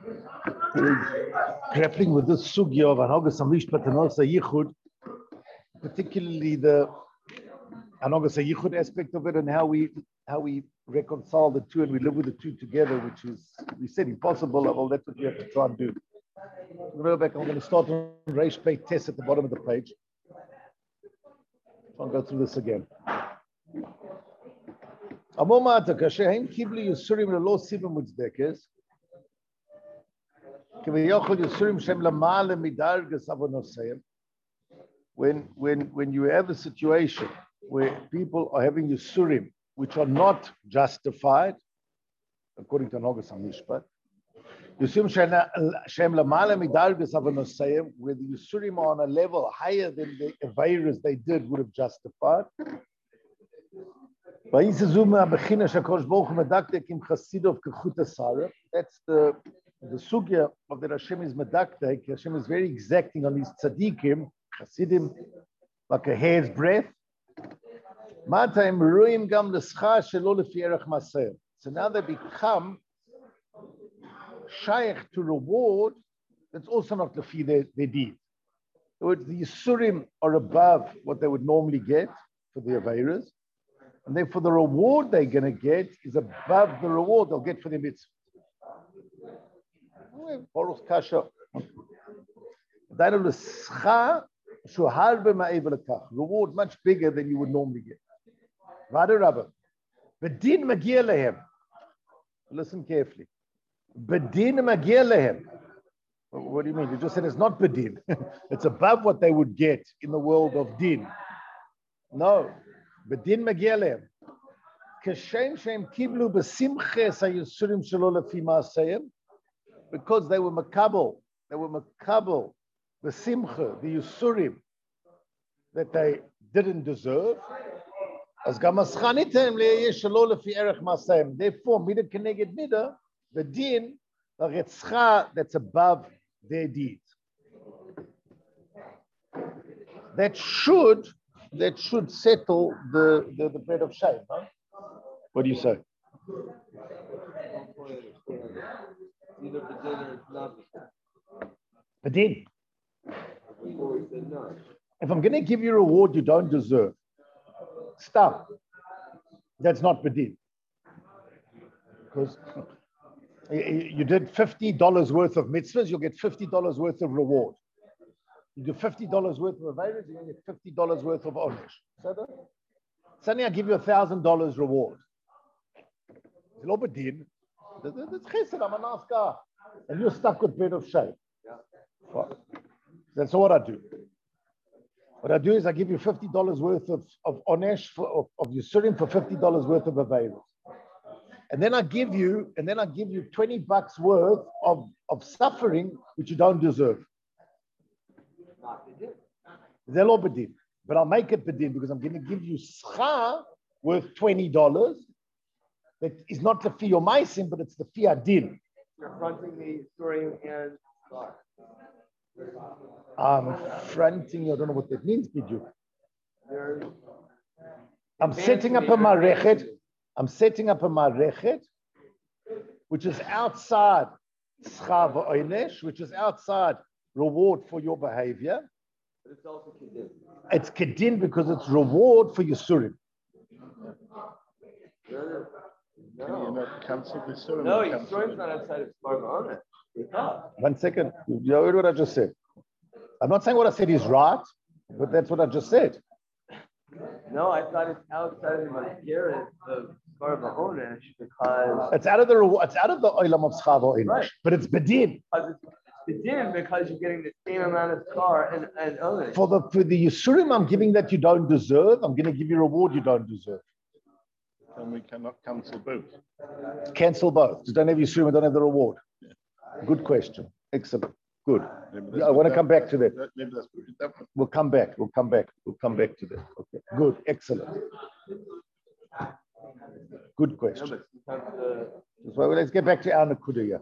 grappling with this sugya of Hanogas Mishpat and also Yichud, particularly the Hanogas Yichud aspect of it and how we reconcile the two and we live with the two together, which is, we said, impossible. Well, that's what we have to try and do. I'm going to start on Reish Pei Tes at the bottom of the page. Try and go through this again. When you have a situation where people are having Yisurim which are not justified, according to Hanogas HaMishpat, Yisurim Shem Lamala Midargas Avonosayim, where the Yisurim are on a level higher than the Aveiros they did would have justified. That's the sugya of that Hashem is medaktek. Hashem is very exacting on these tzaddikim, Hasidim, like a hair's breadth. So now they become shaykh to reward that's also not lefi their deed. The Yisurim are above what they would normally get for the Aveiros, and therefore the reward they're going to get is above the reward they'll get for the mitzvah. Reward much bigger than you would normally get. Listen carefully. What do you mean? You just said it's not bedin. It's above what they would get in the world of din. No. Bedin magia lehem. Kashem shem kiblu besimches hayisurim shelo lefi ma'aseyim. Because they were makabel, the simcha, the yusurim that they didn't deserve. As gamaschanitem le'yeshalo lefi erech masayim. Therefore, mida keneged mida, the din, the retzcha that's above their deeds. That should settle the bread of shame. Huh? What do you say? Either bedin or not bedin. If I'm going to give you a reward you don't deserve, stop. That's not bedin. Because you did $50 worth of mitzvahs, you'll get $50 worth of reward. You do $50 worth of aveiros, you're going to get $50 worth of onesh. Suddenly I give you $1,000 reward. It's no bedin. That's chesed, I'm a nice guy. And you're stuck with bread of shame. Yeah. Well, that's what I do. What I do is I give you $50 worth of onesh, of Yisurim for $50 worth of aveiros. And then I give you $20 worth of suffering which you don't deserve. They're all bedin. But I'll make it bedin because I'm going to give you schar worth $20. That is not the fi maisim, but it's the fi adin. You're fronting the story and fronting. I don't know what that means, Bidyu. I'm setting up a marechet, which is outside schar v'onesh, which is outside reward for your behavior. But it's also kedin. It's kedin because it's reward for Yisurim. No, Yisurim's not outside of Sparva Onesh. 1 second. You heard what I just said. I'm not saying what I said is right, but that's what I just said. No, I thought it's outside of the Masgiris of Sparva Onesh because it's out of the olam of Sparva Onesh, right. But it's bedin. It's bedin because you're getting the same amount of scar and Onesh. For the Yisurim I'm giving that you don't deserve, I'm going to give you a reward you don't deserve. And we cannot cancel both. Cancel both. Just don't have Yisurim and don't have the reward. Yeah. Good question. Excellent. Good. I want to come back to that. We'll come back. We'll come back to that. Okay. Good. Excellent. Good question. Well, let's get back to our Nakuda here.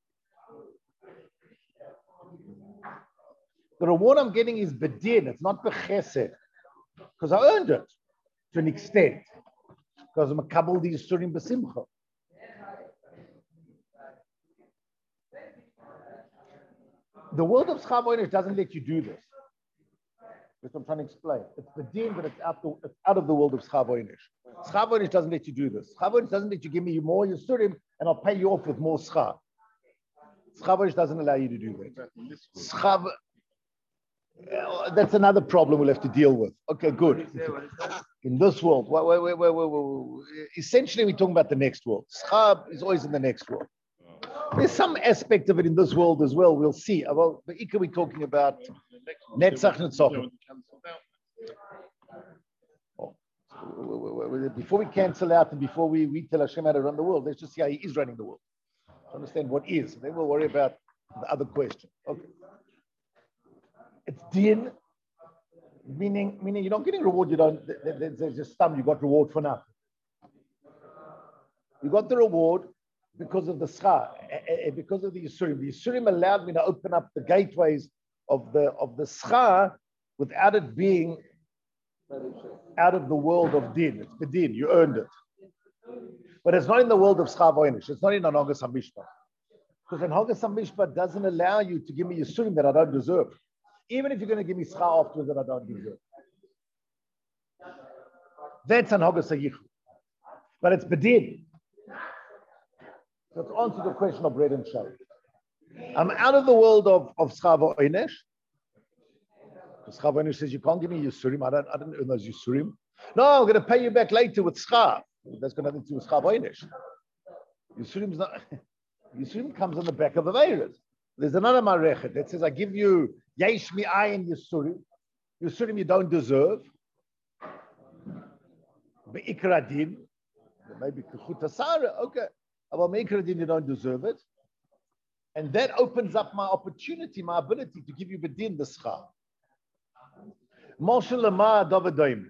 The reward I'm getting is bedin. It's not bechesed. Because I earned it to an extent. Because I'm a kabul di Yisurim b'simcha. The world of Schar V'Onesh doesn't let you do this. That's what I'm trying to explain. It's the din, but it's out of the world of Schar V'Onesh. Schar V'Onesh doesn't let you do this. Schar V'Onesh doesn't let you give me more Yisurim and I'll pay you off with more Schar. Schar V'Onesh doesn't allow you to do that. Schar, that's another problem we'll have to deal with. Okay, good. In this world, essentially we're talking about the next world. Schar is always in the next world. There's some aspect of it in this world as well. We'll see. Well, but we're talking about Netzach Netzach. Before we cancel out and before we tell Hashem how to run the world, let's just see how He is running the world. Understand what is. Then we'll worry about the other question. Okay. It's din, meaning you're not getting reward. You don't. There's just some. You got reward for nothing. You got the reward because of the schar, because of the Yisurim. The Yisurim allowed me to open up the gateways of the schar without it being out of the world of din. It's the din. You earned it. But it's not in the world of Schar V'Onesh. It's not in Hanogas HaMishpat. Because Hanogas HaMishpat doesn't allow you to give me Yisurim that I don't deserve. Even if you're going to give me schar afterwards that I don't deserve. That's Hanogas HaYichud. But it's bedin. So to answer the question of bread and shari. I'm out of the world of Schar V'Onesh. Because Schar V'Onesh says you can't give me Yisurim. I don't earn those Yisurim. No, I'm going to pay you back later with schar. That's got nothing to do with Schar V'Onesh. Yisurim's not. Yisurim comes on the back of the Aveiros. There's another Marechet that says I give you Yesh Mi'ayin Yisurim. Yisurim you don't deserve. Be'ikra din. Maybe Kechut Asara. Okay. About Me'ikra din you don't deserve it. And that opens up my opportunity, my ability to give you bedin the schar. Moshe Lama Davidoim.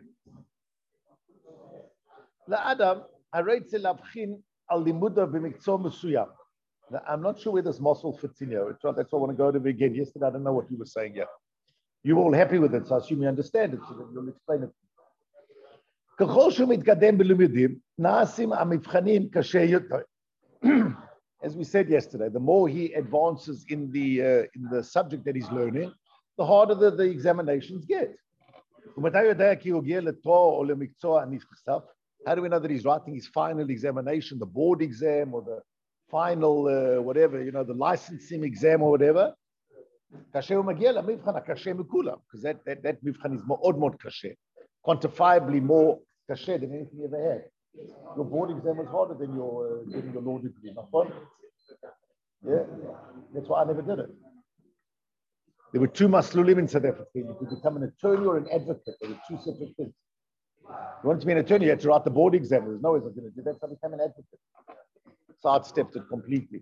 LaAdam, Hareitze Lavchin al limuda b'miktzor mesuyam. I'm not sure where this muscle fits in here. That's why I want to go to it again. Yesterday, I don't know what you were saying here. You were all happy with it, so I assume you understand it, so that you'll explain it. ככל שהוא מתקדם בלימודים, נעשים המבחנים קשה יותר. As we said yesterday, the more he advances in the subject that he's learning, the harder the examinations get. How do we know that he's writing his final examination, the board exam or the final whatever, the licensing exam or whatever? Because that mivchan is מאוד kashe, quantifiably more kashe than anything you ever had. Your board exam was harder than your getting your law degree. Yeah, that's why I never did it. There were two maslulim in South Africa. You could become an attorney or an advocate. There were two separate things. You wanted to be an attorney, you had to write the board exam. There's no way I was going to do that, so I became an advocate. Sidestepped it completely.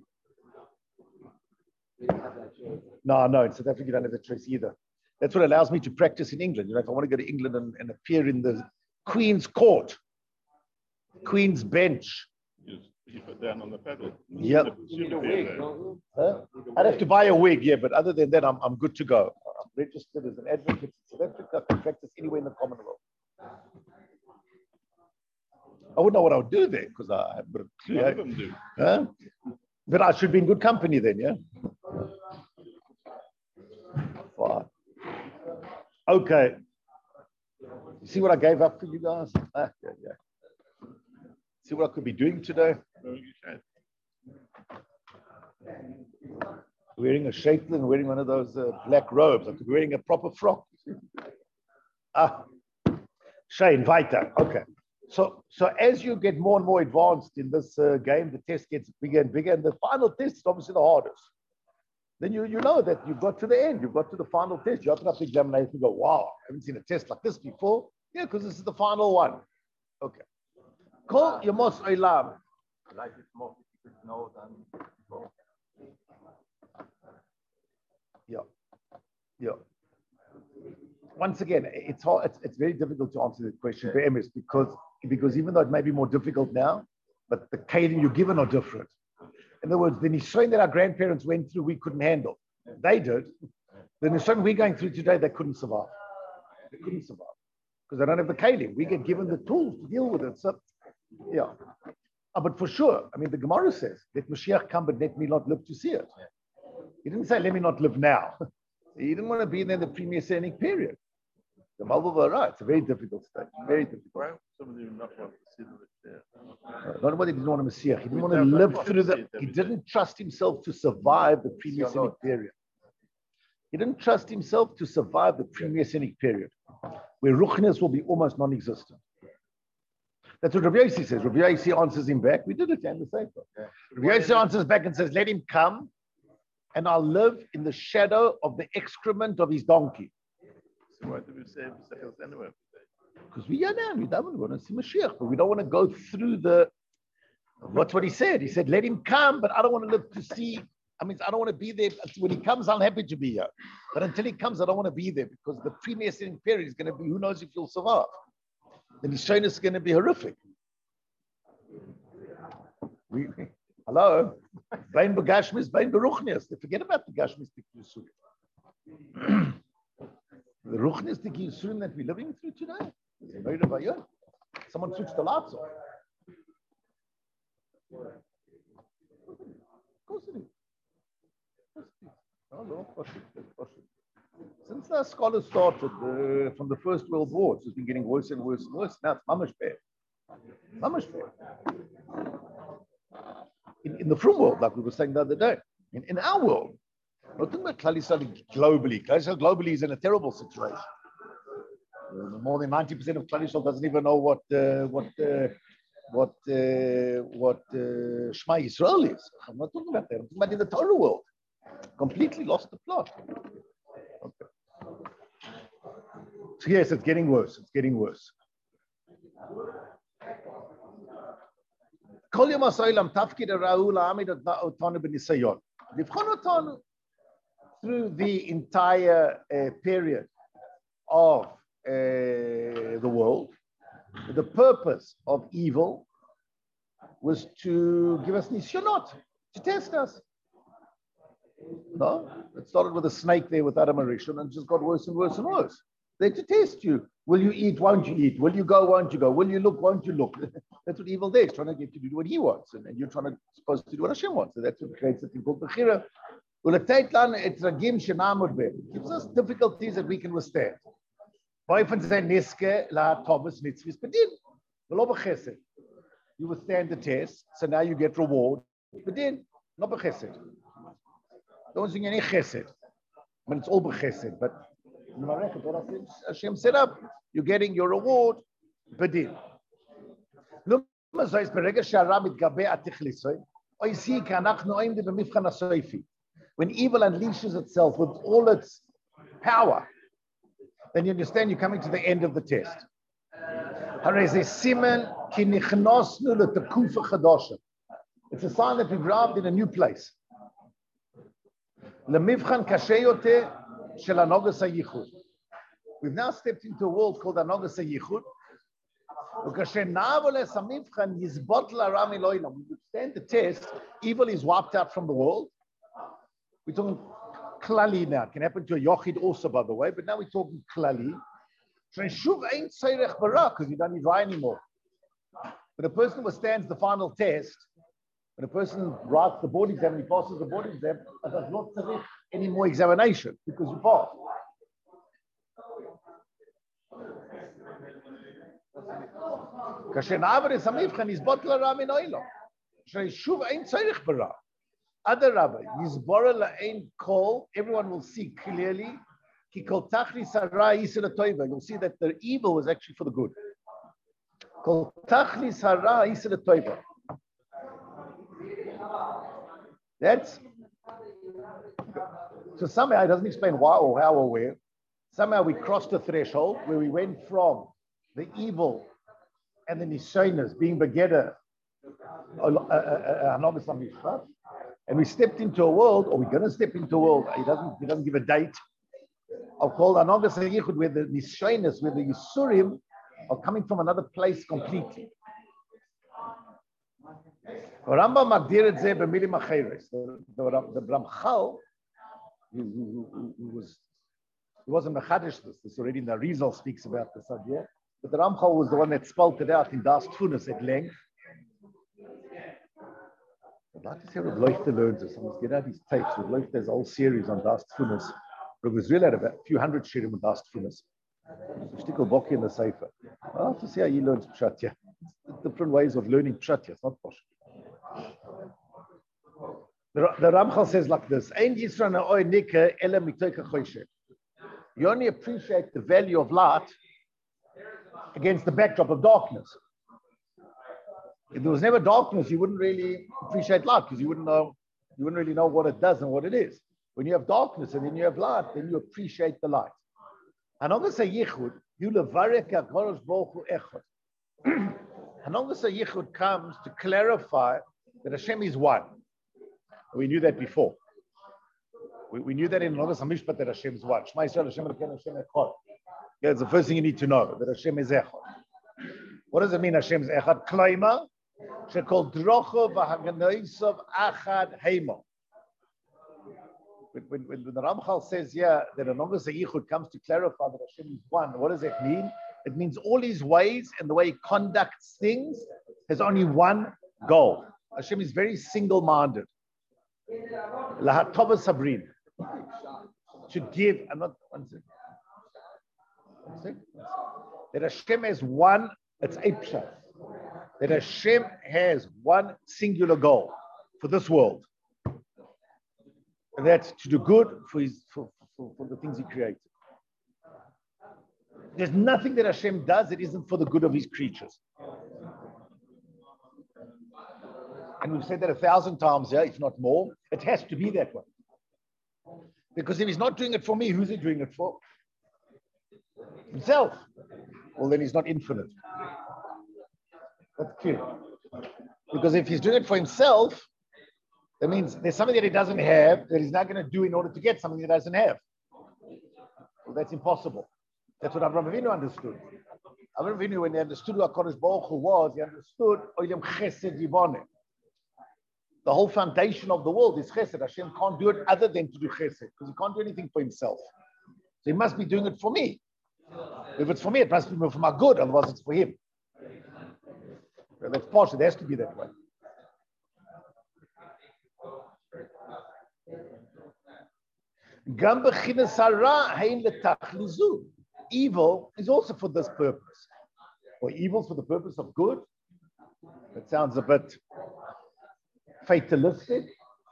No, in South Africa you don't have the choice either. That's what allows me to practice in England. If I want to go to England and appear in the Queen's Court, Queen's Bench. You put down on the pedal. Yep. You need a wig, don't you? I'd have to buy a wig, yeah, but other than that, I'm good to go. I'm registered as an advocate in South Africa. I can practice anywhere in the Commonwealth. I wouldn't know what I would do there because I have a clue. None of them do. Huh? But I should be in good company then, yeah? Fine. Okay. You see what I gave up for you guys? Yeah. See what I could be doing today? Wearing a shaitel and wearing one of those black robes. I could be wearing a proper frock. Shane, weiter. Okay. So as you get more and more advanced in this game, the test gets bigger and bigger, and the final test is obviously the hardest. Then you know that you've got to the end, you've got to the final test. You open up the examination and go, wow, I haven't seen a test like this before. Yeah, because this is the final one. Okay. Call your most olam. Life is more difficult now than before. Yeah. Once again, it's hard. It's very difficult to answer the question, because even though it may be more difficult now, but the kalim you're given are different. In other words, the nishayin that our grandparents went through, we couldn't handle. They did. The nishayin we're going through today, they couldn't survive. Because they don't have the kalim. We get given the tools to deal with it. So, yeah. But for sure, I mean, the Gemara says, let Mashiach come, but let me not live to see it. He didn't say, let me not live now. He didn't want to be in the pre-Messianic period. The Malbim were right. It's a very difficult stage. Very difficult. Why would somebody not want to see the Messiah? Not nobody didn't want a Messiah. He didn't want to live through the. He didn't trust himself to survive the pre-Messianic period. He didn't trust himself to survive the pre-Messianic period, where Ruchnias will be almost non-existent. That's what Rabbi Yossi says. Rabbi Yossi answers him back. We did it in the same way. Rabbi Yossi answers back and says, let him come, and I'll live in the shadow of the excrement of his donkey. So why do we say Messiah anyway? Because we don't want to see Mashiach, but we don't want to go through the. What's what he said? He said, let him come, but I don't want to live to see. I mean, I don't want to be there. When he comes, I'm happy to be here. But until he comes, I don't want to be there because the pre-Messianic period is going to be, who knows if you'll survive. Then his shayna is going to be horrific. Hello? Bain Begashmis, Bain Beruchnias. Forget about the Gashmistic Yisurim. The Ruchnistic Yisurim that we're living through today. Someone switched the lights off. Of course it is. Since the scholars started from the First World War, it's been getting worse and worse and worse. Now it's mamash bad. Mamash bad. In the Frum world, like we were saying the other day, in our world, we're talking about Klal Yisrael globally. Klal Yisrael globally is in a terrible situation. More than 90% of Klal Yisrael doesn't even know what Shema Yisrael is. I'm not talking about that. I'm talking about in the Torah world. Completely lost the plot. Okay. So yes, it's getting worse. It's getting worse. Through the entire period of the world, the purpose of evil was to give us nisyonot, to test us. No, it started with a snake there with Adam Arishon and just got worse and worse and worse. They're to test you. Will you eat? Won't you eat? Will you go? Won't you go? Will you look? Won't you look? That's what evil is, trying to get you to do what he wants, and you're supposed to do what Hashem wants. So that's what creates a thing called Bechira. It gives us difficulties that we can withstand. You withstand the test, so now you get reward. But then, not b'chesed. Don't sing any chesed. I mean, it's all b'chesed, but what Hashem set up, you're getting your reward. Bedin. When evil unleashes itself with all its power, then you understand you're coming to the end of the test. It's a sign that we've arrived in a new place. We've now stepped into a world called Anogas HaYichud. We stand the test. Evil is wiped out from the world. We're talking klali now. It can happen to a yochid also, by the way, but now we're talking klali. Because you don't need Rai anymore. But a person who withstands the final test, when a person writes the board exam and he passes the board exam, does not tzarich any more examination because you passed. Everyone will see clearly. You'll see that the evil was actually for the good. That's so somehow it doesn't explain why or how or where. Somehow we crossed a threshold where we went from the evil and the nisyonos being begeder, and we stepped into a world, or we're going to step into a world. He doesn't give a date. Of called Anogas HaYichud, where the nisyonos, where the Yisurim are coming from another place completely. Rambam magdir et zeh b'milim acheres. The Ramchal, who wasn't mechadish this already in the Rizal speaks about this idea, but the Ramchal was the one that spelled it out in Das Tunis at length. I'd like to say Rav Leuchter learns this. Someone's get out these tapes. Rav Leuchter has a whole series on Das Tfunas. Rav Israel had about a few hundred shirim on Das Tfunas. Shtickle Boki in the Sefer. I'll have to see how he learns Pshat, yeah. Different ways of learning Pshat, yeah. It's not posh. The Ramchal says like this: you only appreciate the value of light against the backdrop of darkness. If there was never darkness, you wouldn't really appreciate light because you wouldn't really know what it does and what it is. When you have darkness and then you have light, then you appreciate the light. Hanogas HaYichud, Hanogas HaYichud comes to clarify that Hashem is one. We knew that before. We knew that in Hanogas HaMishpat that Hashem is one. Shema Yisrael Hashem Elokeinu Hashem Echad. Yeah, it's the first thing you need to know, that Hashem is Echad. What does it mean Hashem is Echad? Klaima, shekol drocho v'haganoisav achad heimo. When the Ramchal says here that Hanogas HaYichud comes to clarify that Hashem is one, what does that mean? It means all his ways and the way he conducts things has only one goal. Hashem is very single-minded. Lahatova Sabrin. To give, I'm not, one second. That Hashem has one, it's Eipshat. That Hashem has one singular goal for this world. And that's to do good for the things he created. There's nothing that Hashem does that isn't for the good of his creatures. And we've said that 1,000 times here, if not more. It has to be that way. Because if he's not doing it for me, who's he doing it for? Himself. Well, then he's not infinite. That's clear. Because if he's doing it for himself, that means there's something that he doesn't have that he's not going to do in order to get something that he doesn't have. Well, that's impossible. That's what Avraham Avinu understood. Avraham Avinu, when he understood who HaKadosh Baruch Hu was, he understood Olam Chesed Yivoneh. The whole foundation of the world is Chesed. Hashem can't do it other than to do Chesed, because he can't do anything for himself. So he must be doing it for me. If it's for me, it must be for my good, otherwise it's for him. Well, that's partial. It has to be that way. Evil is also for this purpose. Or evil for the purpose of good. That sounds a bit fatalistic.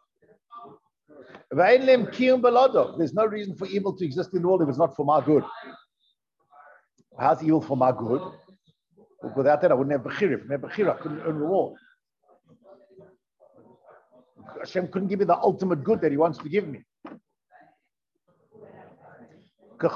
There's no reason for evil to exist in the world if it's not for my good. How's evil for my good? Without that, I wouldn't have Bechira. If I had Bechira, I couldn't earn reward. Hashem couldn't give me the ultimate good that he wants to give me. To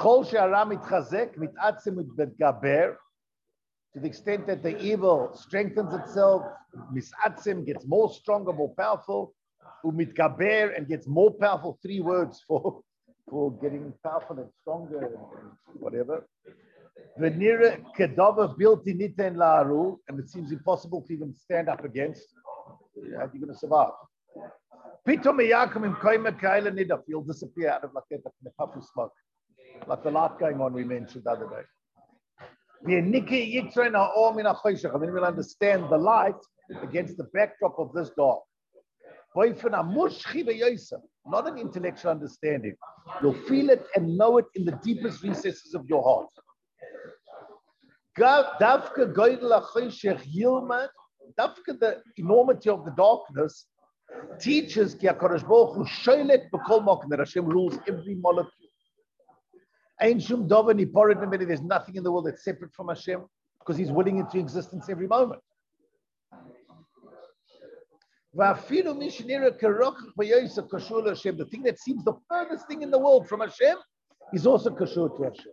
the extent that the evil strengthens itself, misatzim gets more stronger, more powerful, umitgaber and gets more powerful. 3 words for getting powerful and stronger and whatever. Venira kedava built in niten la'aru, and it seems impossible to even stand up against. How are you going to survive? Pitom yakum im koyma kaila nidaf. You'll disappear out of like that, like the puff of smoke, like the light going on we mentioned the other day. And then we'll understand the light against the backdrop of this dark. Not an intellectual understanding. You'll feel it and know it in the deepest recesses of your heart. Dafka the enormity of the darkness teaches that Hashem rules every molecule. There's nothing in the world that's separate from Hashem because he's willing into existence every moment. The thing that seems the furthest thing in the world from Hashem is also kashur to Hashem.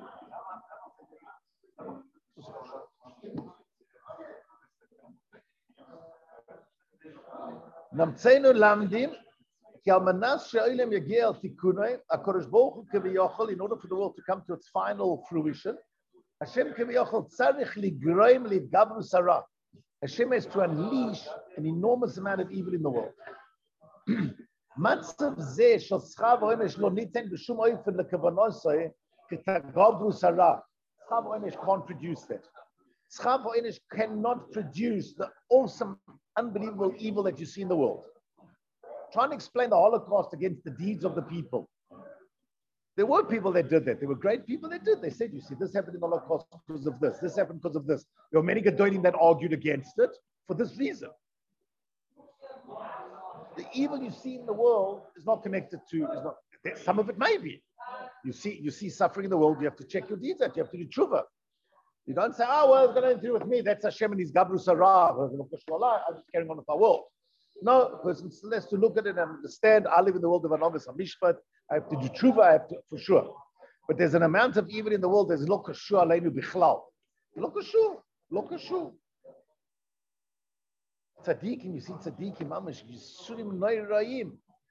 Namtzeinu lamdim ki al manas she'olam yagia al tikunei HaKadosh Baruch Hu keviyachol, in order for the world to come to its final fruition, Hashem keviyachol tzarich ligroim lidgabru sarah. Hashem has to unleash an enormous amount of evil in the world. Matzav zeh shel tzchav ha'onesh lo niten b'shum oifen lekavanosai ketagabru sarah. Tzchav ha'onesh can't produce that. Tzchav ha'onesh cannot produce the awesome unbelievable evil that you see in the world. Trying to explain the Holocaust against the deeds of the people. There were people that did that. There were great people that did. They said, you see, this happened in the Holocaust because of this. This happened because of this. There were many Gedolim that argued against it for this reason. The evil you see in the world is not connected to, some of it may be. You see suffering in the world, you have to check your deeds out. You have to do tshuva. You don't say, oh, well, it's got nothing to do with me. That's Hashem and his Gabru Sarah. I'm just carrying on with my world. No, a person still has to look at it and understand. I live in the world of Anogas HaMishpat. I have to do tshuva, I have to, for sure. But there's an amount of evil in the world, there's lo kashur aleinu bichlal. Lo kashur. Tzaddikim, you see tzaddikim, mamash, yisurim noirayim.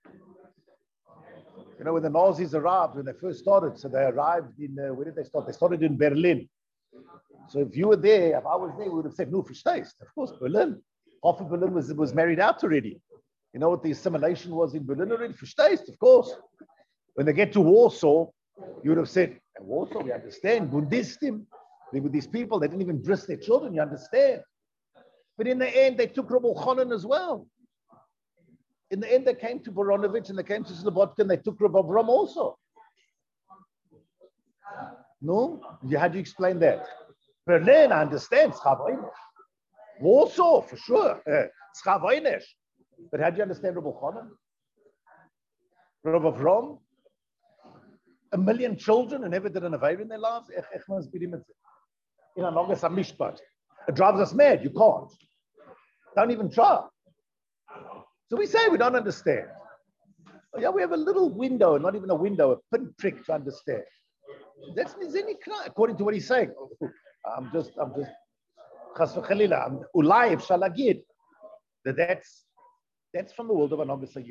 You know, when the Nazis arrived, when they first started, so they arrived in, where did they start? They started in Berlin. So if you were there, if I was there, we would have said, no, verstehst. Of course, Berlin. Half of Berlin was married out already. You know what the assimilation was in Berlin already? Verstehst, of course. When they get to Warsaw, you would have said, Warsaw, we understand, Bundistim. They were these people, they didn't even bris their children, you understand. But in the end, they took Rabbi Chanan as well. In the end, they came to Boronovich and they came to Slobodka and they took Rabbi Avram also. No? How do you explain that? Berlin, I understand, Schavoinish. Warsaw, for sure, Schavoinish. But how do you understand Rabbi Chanan? Rabbi Avram? 1 million children who never did an Aveir in their lives? In Anogas HaMishpat. It drives us mad. You can't. Don't even try. So we say we don't understand. Oh, yeah, we have a little window, not even a window, a pinprick to understand. That's Mizeni Kra, according to what he's saying. I'm just, Chas v'chalila, I'm Ulayv Shalagid. That's from the world of Anogas HaYich.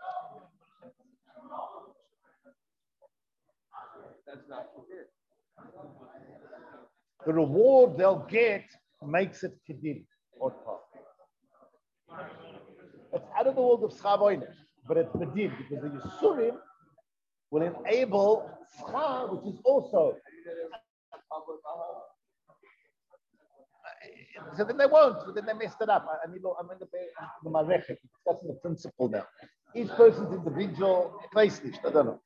That's not it. The reward they'll get makes it kedin. It's out of the world of Schavoinish, but it's medin because the Yisurim will enable Schah, which is also. So then they won't, but then they messed it up. I'm in the Marechet, discussing the principle now. Each person's individual, I don't know.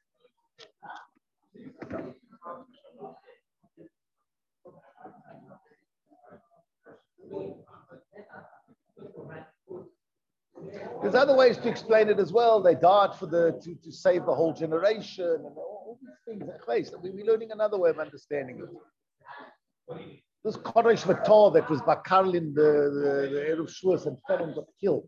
There's other ways to explain it as well. They died for to save the whole generation and all these things. We're learning another way of understanding it. This Kodesh Vatar that was Bakarlin, the Eruv Shuas and fell and got killed.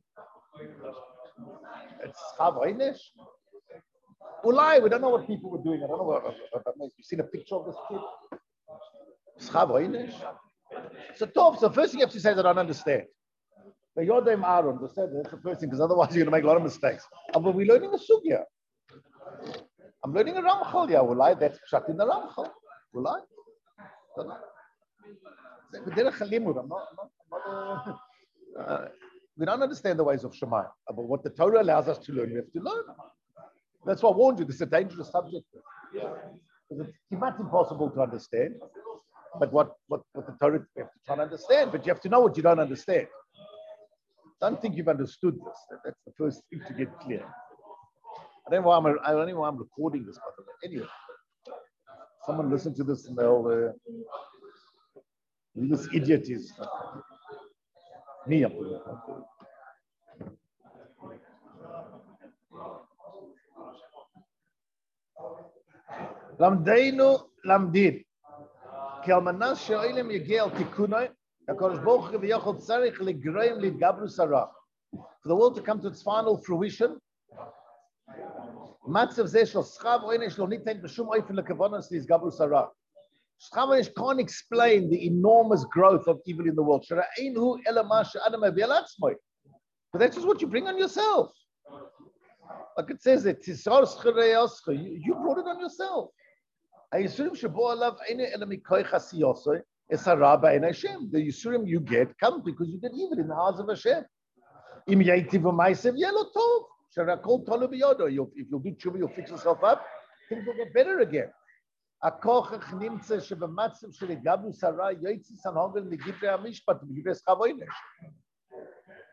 It's Chavoinish. Ulai, we don't know what people were doing. I don't know what you've seen a picture of this kid. It's Chavoinish. So tough. So first thing you have to say is I don't understand. But Yodem Aaron, that's the first thing, because otherwise you're going to make a lot of mistakes. But we're learning a sugya. I'm learning a Ramchal. Yeah, Ulai, that's shut in the Ramchal. Ulai. We don't understand the ways of Shemai. But what the Torah allows us to learn, we have to learn. That's why I warned you, this is a dangerous subject. Because it's not impossible to understand. But what the Torah, you have to try to understand. But you have to know what you don't understand. Don't think you've understood this. That's the first thing to get clear. I don't know why I'm recording this, by the way. Anyway, someone listen to this and they'll, this idiot is me. Lamdeinu lamdin. Ki almanas she'olim yegei al tikunoi. HaKadosh Baruch Hu v'yochel tzarich ligroim lidgabru sarah. For the world to come to its final fruition, matzav zeh shel schav oinesh lo nitain b'shum oifen lekavonos lidgabru sarah. Schav oinesh can't explain the enormous growth of evil in the world. Shera'einu elama she'adam aviyal atzmoi. But that's just what you bring on yourself. Like it says that you brought it on yourself. The Yisurim you get come because you did evil in the house of Hashem. If you'll do tshuva, you'll fix yourself up, things will get better again.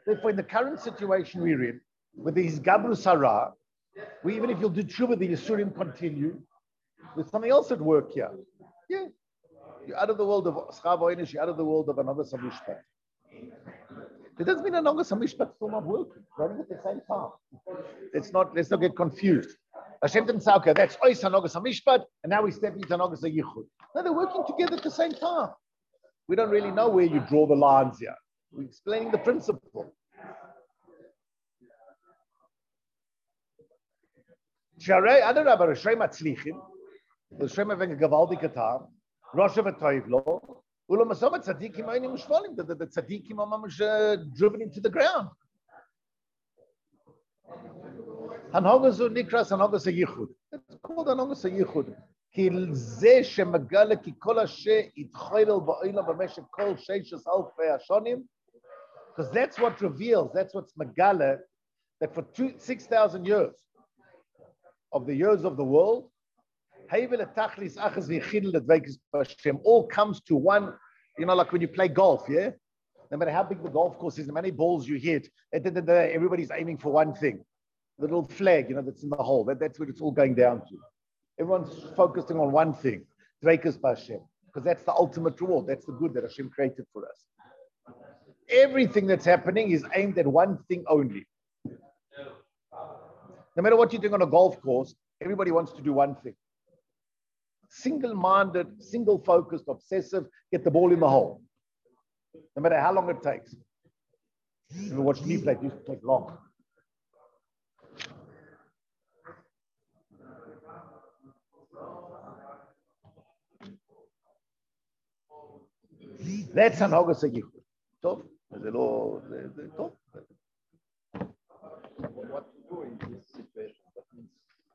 Therefore, in the current situation we're in, with the Gabru Sarah, even if you'll do tshuva, the Yisurim continue. There's something else at work here. Yeah. You're out of the world of Schav Oynish, you're out of the world of Anoga Samishpat. It doesn't mean Anoga Samishpat still not working, running at the same time. Let's not get confused. Hashem didn't say, okay, that's Ois Anoga Samishpat, and now we step into Anoga Yichud. No, they're working together at the same time. We don't really know where you draw the lines here. We're explaining the principle. Sharei Adarabah Roshrei Matzlichim, Roshrei Meveng Gavaldi Katar, Rosha V'Toivlo, Ulo Masoma Tzadikim Oynim Ushvolim, the Tzadikim are driven into the ground. Hanogazu Nikras Hanogas Yichud. It's called Hanogas Yichud. Ki Zeh Shemagala Ki Kol Hashe Itchoydel Ba'olam B'Meshech Kol Sheishes Alfei Hashonim. Because that's what reveals, that's what's Magala, that for 6,000 years of the years of the world, all comes to one, like when you play golf, yeah? No matter how big the golf course is, how many balls you hit, everybody's aiming for one thing. The little flag, that's in the hole. That's what it's all going down to. Everyone's focusing on one thing, Dveikus B'Hashem, because that's the ultimate reward. That's the good that Hashem created for us. Everything that's happening is aimed at one thing only. No matter what you're doing on a golf course, everybody wants to do one thing. Single-minded, single-focused, obsessive, get the ball in the hole. No matter how long it takes. If you watch me play, it used to take long. That's an August Yichud. So, what to do in this situation? That means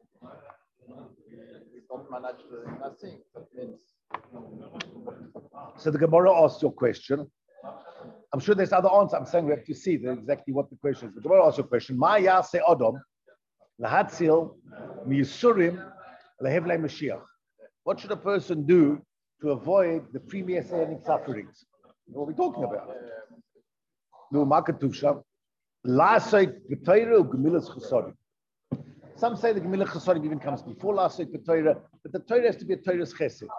we don't manage nothing. That means. So the Gemara asked your question. I'm sure there's other answers. I'm saying we have to see exactly what the question is. The Gemara asked your question. Ma yase Adam lahatzil miyisurim lehevlei Mashiach. What should a person do to avoid the pre-messianic sufferings? What are we talking about? No, Makatuvsha. La'asek b'Torah u'gemilas chesarim. Some say the gemilas chesarim even comes before la'asek b'Torah, but the Torah has to be a Torah's chesed.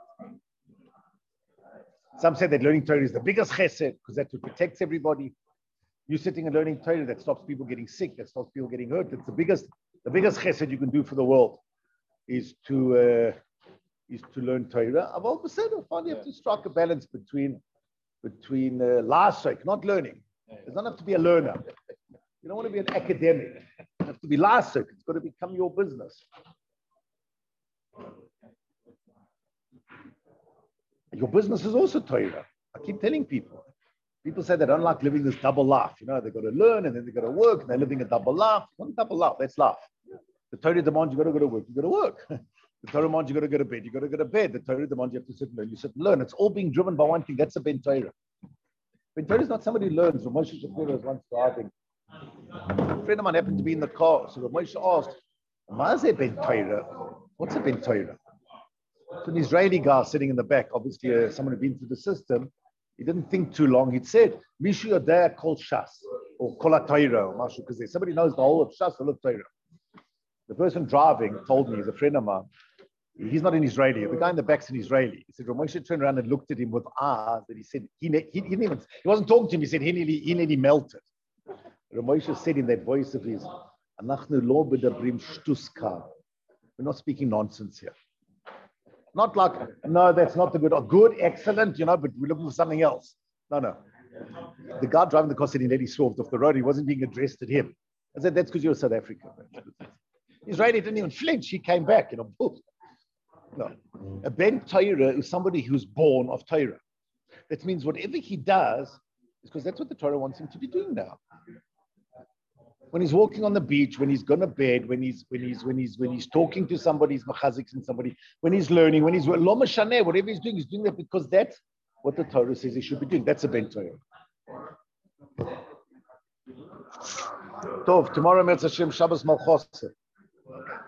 Some say that learning Torah is the biggest chesed because that's what protects everybody. You sitting and learning Torah, that stops people getting sick, that stops people getting hurt. It's the biggest chesed you can do for the world is to learn Torah. Aval b'seder, finally you have to strike a balance between la'asek, not learning. It doesn't have to be a learner. You don't want to be an academic. You have to be la'asek. It's got to become your business. Your business is also Torah. I keep telling people. People say they don't like living this double life. They've got to learn and then they've got to work and they're living a double life. Not a double life, that's life. The Torah demands you got to go to work. You got to work. The Torah demands you got to go to bed. You got to go to bed. The Torah demands you have to sit and learn. You sit and learn. It's all being driven by one thing. That's a Ben Torah. Ben Torah is not somebody who learns. Moshe Shapiro was once driving. A friend of mine happened to be in the car. So Moshe asked, "Maze Ben Torah? What's a Ben Torah?" So an Israeli guy sitting in the back, obviously someone who'd been through the system, he didn't think too long. He'd said, "Mishu Yodea Kol Shas or Kol HaTorah or Mashu Kazeh." Somebody knows the whole of Shas or Torah. The person driving told me, he's a friend of mine. He's not an Israeli. The guy in the back's an Israeli. He said, Moshe turned around and looked at him with eyes that he said, he wasn't talking to him. He said, he nearly melted. Moshe said in that voice of his, we're not speaking nonsense here. Not like, no, that's not the good, or good, excellent, but we're looking for something else. No. The guy driving the car said he nearly swerved off the road. He wasn't being addressed at him. I said, that's because you're South African. Israeli didn't even flinch. He came back, No. A Ben Torah is somebody who's born of Torah. That means whatever he does is because that's what the Torah wants him to be doing now. When he's walking on the beach, when he's going to bed, when he's talking to somebody, he's machazik and somebody, when he's learning, when he's lo mashaneh, whatever he's doing that because that's what the Torah says he should be doing. That's a Ben Torah. Tov, tomorrow Mirz Hashem Shabbos Malchoseh.